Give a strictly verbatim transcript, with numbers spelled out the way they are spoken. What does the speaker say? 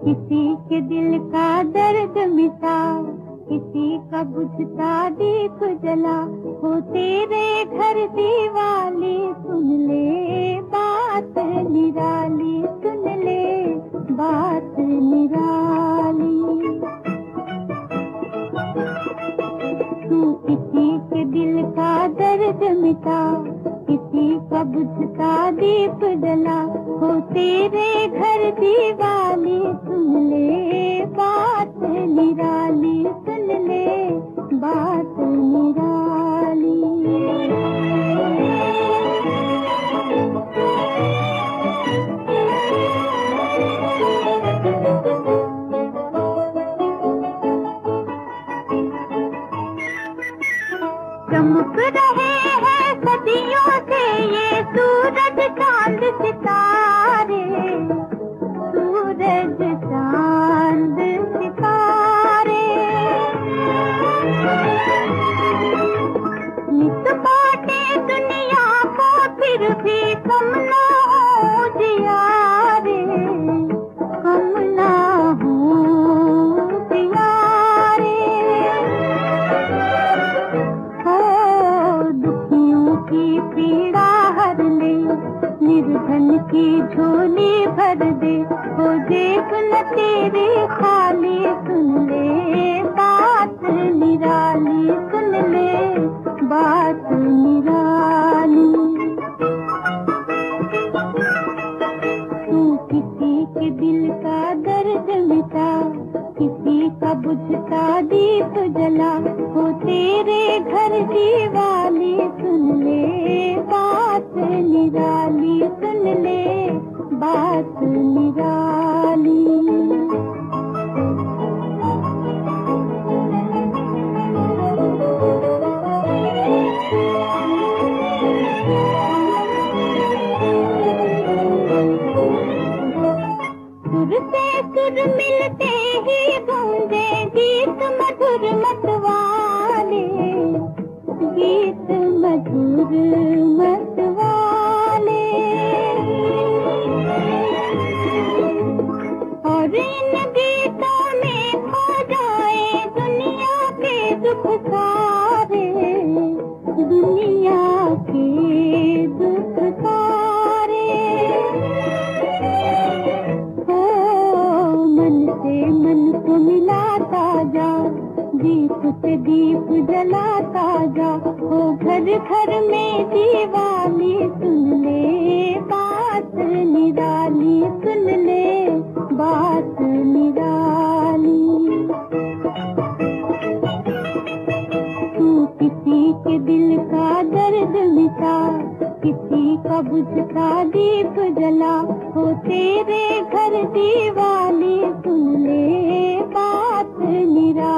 किसी के दिल का दर्द मिटा, किसी का बुझता दीप जला, हो तेरे घर दीवाली सुन ले बात निराली, सुन ले बात निराली। तू किसी के दिल का दर्द मिटा, किसी का बुझता दीप जला, हो तेरे घर दीवाली सुन ले बात निराली, सुन ले बात निराली। चमक रहे हैं सदियों से ये सूरज चांद सितारे, सूरज चांद सितारे। नित बाटे दुनिया को फिर भी कम ना हो जियारे, कम ना हो जियारे। की पीड़ा हर ले, निर्धन की झोली भर दे, हो जेब न तेरी खाली, सुन ले बात निराली, सुन ले बात निराली। तू किसी के दिल का दर्द मिटा, किसी का बुझता दीप जला, हो तेरे घर दीवाली सुन ले बात निराली, सुन ले बात निराली। सुर से सुर मिलते ही गूंजे गीत मधुर मतवाले, गीत मधुर मतवाले। और इन गीतों में खो जाए दुनिया के दुख सारे, दुनिया के दुख सारे। मन से मन को मिलाता जा, दीप से दीप जलाता जा, हो घर घर में दीवाली सुन ले बात निराली, सुन ले बात निराली। तू किसी के दिल का दर्द मिटा, किसी का बुझता दीप जला, हो तेरे घर दीवाली सुन ले बात निराली।